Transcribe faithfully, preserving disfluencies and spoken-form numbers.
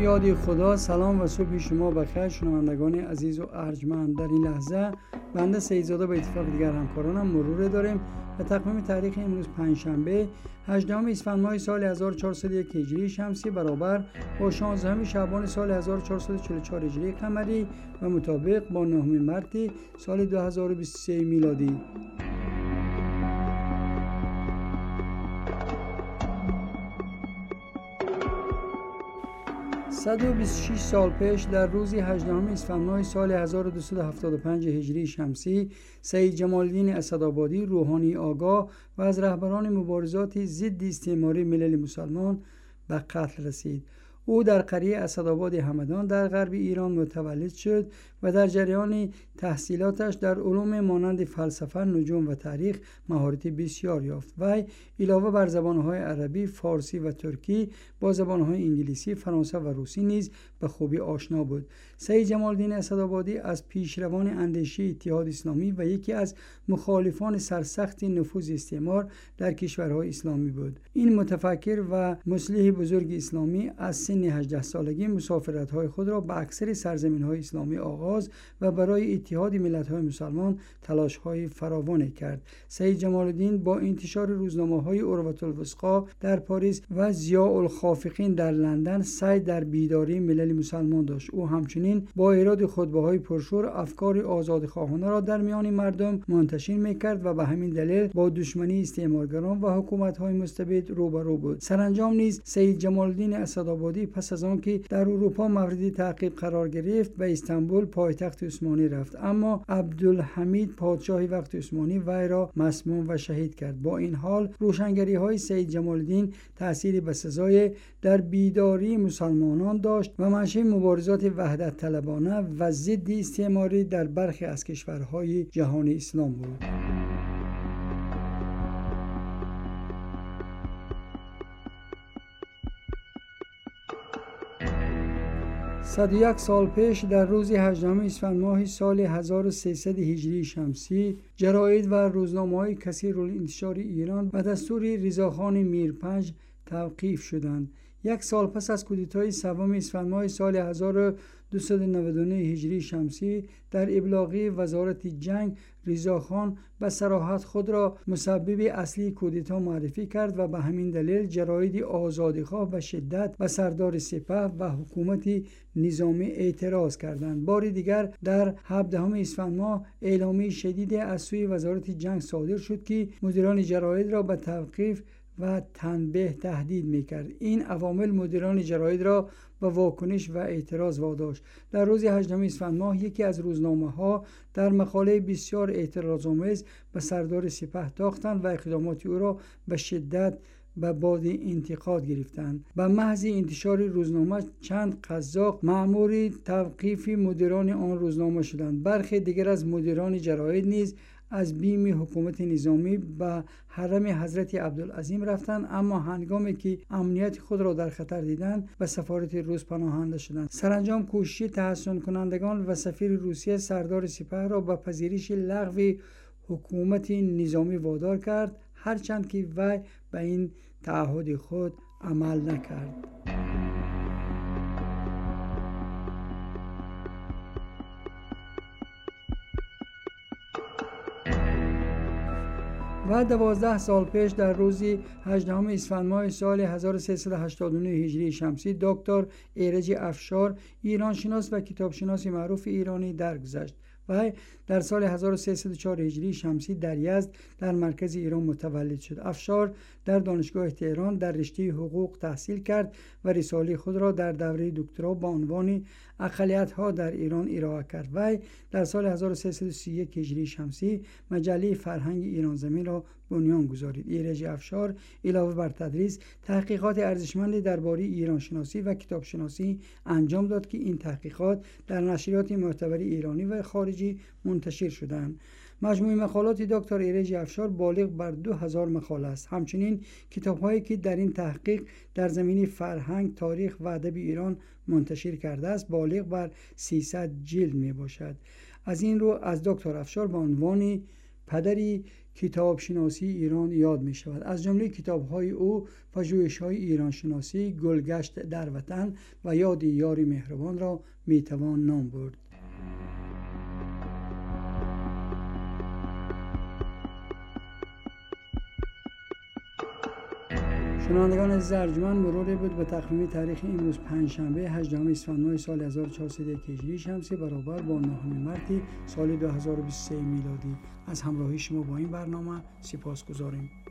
یاد خدا. سلام و صبح شما بخیر شنوندگان عزیز و ارجمند. در این لحظه بنده سیدزاده به اتفاق دیگر همکارانم مرور داریم به تقویم تاریخ امروز پنجشنبه هجدهم اسفند ماه سال هزار و چهارصد و یک هجری شمسی برابر با شانزدهم شعبان سال هزار و چهارصد و چهل و چهار هجری قمری و مطابق با نهم مارس سال دو هزار و بیست و سه میلادی. صد و بیست و شش سال پیش در روز هجدهم اسفند ماه سال هزار و دویست و هفتاد و پنج هجری شمسی سید جمال الدین اسدآبادی روحانی آگاه و از رهبران مبارزات ضد استعماری ملل مسلمان به قتل رسید. او در قریه اسدآباد همدان در غرب ایران متولد شد و در جریان تحصیلاتش در علوم مانند فلسفه، نجوم و تاریخ مهارت بسیار یافت. وی علاوه بر زبانهای عربی، فارسی و ترکی با زبانهای انگلیسی، فرانسه و روسی نیز به خوبی آشنا بود. سید جمال الدین اسدآبادی از پیشروان اندیشه اتحاد اسلامی و یکی از مخالفان سرسخت نفوذ استعمار در کشورهای اسلامی بود. این متفکر و مصلح بزرگ اسلامی از سن هجده سالگی مسافرت‌های خود را به اکثر سرزمین‌های اسلامی آغاز و برای اتحاد ملت‌های مسلمان تلاش‌های فراوانی کرد. سید جمال الدین با انتشار روزنامه‌های اروة الوثقی در پاریس و ضیاء الخافقین در لندن سعی در بیداری ملل مسلمان داشت. او همچنین با ایراد خطبه‌های پرشور افکار آزادخواهانه را در میان مردم منتشر می‌کرد و به همین دلیل با دشمنی استعمارگران و حکومت‌های مستبد روبرو بود. سرانجام نیز سید جمال الدین اسدآبادی پس از آن که در اروپا مورد تعقیب قرار گرفت به استانبول پایتخت عثمانی رفت، اما عبدالحمید پادشاه وقت عثمانی وی را مسموم و شهید کرد. با این حال روشنگری های سید جمال الدین تأثیری بسزای در بیداری مسلمانان داشت و منشأ مبارزات وحدت طلبانه و ضد استعماری در برخی از کشورهای جهان اسلام بود. صد و یک سال پیش در روز هجدهم اسفند ماه سال هزار و سیصد هجری شمسی جراید و روزنامه‌های کثیرالانتشار ایران به دستور رضاخان میرپنج توقیف شدند. یک سال پس از کودتای سوم اسفند ماه سال هزار و دویست و نود و نه هجری شمسی در ابلاغی وزارت جنگ رضاخان به صراحت خود را مسبب اصلی کودتا معرفی کرد و به همین دلیل جراید آزادیخواه به شدت به سردار سپاه و حکومت نظامی اعتراض کردند. بار دیگر در هفدهم اسفند ماه اعلامیه شدید از سوی وزارت جنگ صادر شد که مدیران جراید را به توقیف و تنبیه تهدید میکرد. این عوامل مدیران جراید را به واکنش و اعتراض واداشت. در روز هجدهم اسفند ماه یکی از روزنامه ها در مقاله بسیار اعتراض‌آمیز به سردار سپاه تاختند و اقدامات او را به شدت به باد انتقاد گرفتند. به محض انتشار روزنامه چند قزاق مأمور توقیف مدیران آن روزنامه شدند. برخی دیگر از مدیران جراید نیز از بیم حکومت نظامی به حرم حضرت عبدالعظیم رفتند، اما هنگامی که امنیت خود را در خطر دیدند به سفارت روس پناهنده شدند. سرانجام کوشش تحسن کنندگان و سفیر روسیه سردار سپاه را به پذیرش لغو حکومت نظامی وادار کرد، هرچند که وی به این تعهد خود عمل نکرد. و دوازده سال پیش در روز هجدهم اسفند ماه سال هزار و سیصد و هشتاد و نه هجری شمسی دکتر ایرج افشار ایرانشناس و کتابشناس معروف ایرانی درگذشت. و در سال هزار و سیصد و چهار هجری شمسی در یزد در مرکز ایران متولد شد. افشار در دانشگاه تهران در رشته حقوق تحصیل کرد و رساله خود را در دوره دکترا با عنوان اقلیت‌ها در ایران ارائه کرد. و در سال هزار و سیصد و سی و یک هجری شمسی مجله فرهنگ ایران زمین را بنیان گذارید. ایرج افشار علاوه بر تدریس تحقیقات ارزشمندی درباره ایران شناسی و کتاب شناسی انجام داد که این تحقیقات در نشریات معتبر ایرانی و خارجی منتشر شدند. مجموع مقالات دکتر ایرج افشار بالغ بر دو هزار مقاله است. همچنین کتاب‌هایی که در این تحقیق در زمینه فرهنگ، تاریخ و ادب ایران منتشر کرده است بالغ بر سیصد جلد می باشد. از این رو از دکتر افشار به عنوان پدری کتاب شناسی ایران یاد می شود. از جمله کتاب های او پژوهش های ایران شناسی، گلگشت در وطن و یاد یاری مهربان را می توان نام برد. شنوندگان عزیز ارجمند، مروری بود به تقویم تاریخ امروز پنجشنبه هجدهم اسفند ماه سال هزار و چهارصد و یک هجری شمسی برابر با نهم مارس سال دو هزار و بیست و سه میلادی. از همراهی شما با این برنامه سپاسگزاریم.